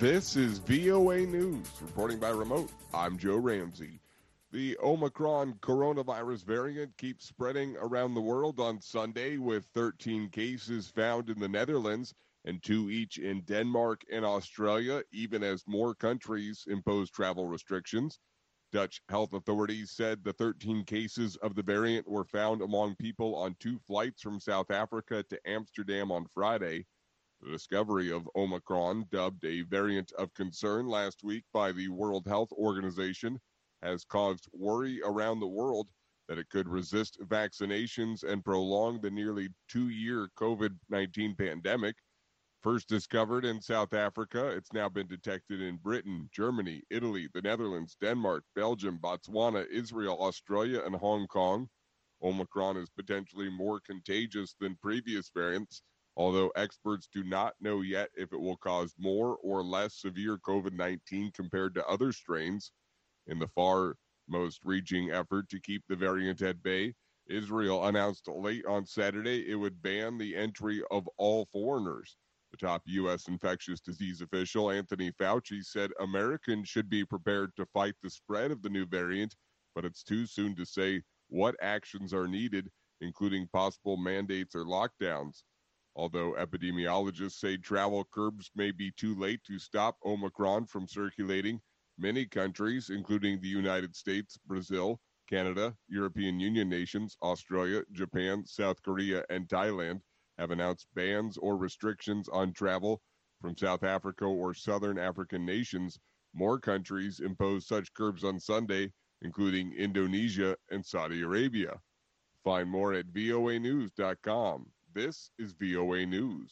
This is VOA News, reporting by remote. I'm Joe Ramsey. The Omicron coronavirus variant keeps spreading around the world on Sunday, with 13 cases found in the Netherlands and 2 each in Denmark and Australia, even as more countries impose travel restrictions. Dutch health authorities said the 13 cases of the variant were found among people on 2 flights from South Africa to Amsterdam on Friday. The discovery of Omicron, dubbed a variant of concern last week by the World Health Organization, has caused worry around the world that it could resist vaccinations and prolong the nearly 2-year COVID-19 pandemic. First discovered in South Africa, it's now been detected in Britain, Germany, Italy, the Netherlands, Denmark, Belgium, Botswana, Israel, Australia, and Hong Kong. Omicron is potentially more contagious than previous variants, although experts do not know yet if it will cause more or less severe COVID-19 compared to other strains. In the far most reaching effort to keep the variant at bay, Israel announced late on Saturday it would ban the entry of all foreigners. The top U.S. infectious disease official, Anthony Fauci, said Americans should be prepared to fight the spread of the new variant, but it's too soon to say what actions are needed, including possible mandates or lockdowns. Although epidemiologists say travel curbs may be too late to stop Omicron from circulating, many countries, including the United States, Brazil, Canada, European Union nations, Australia, Japan, South Korea, and Thailand, have announced bans or restrictions on travel from South Africa or southern African nations. More countries imposed such curbs on Sunday, including Indonesia and Saudi Arabia. Find more at voanews.com. This is VOA News.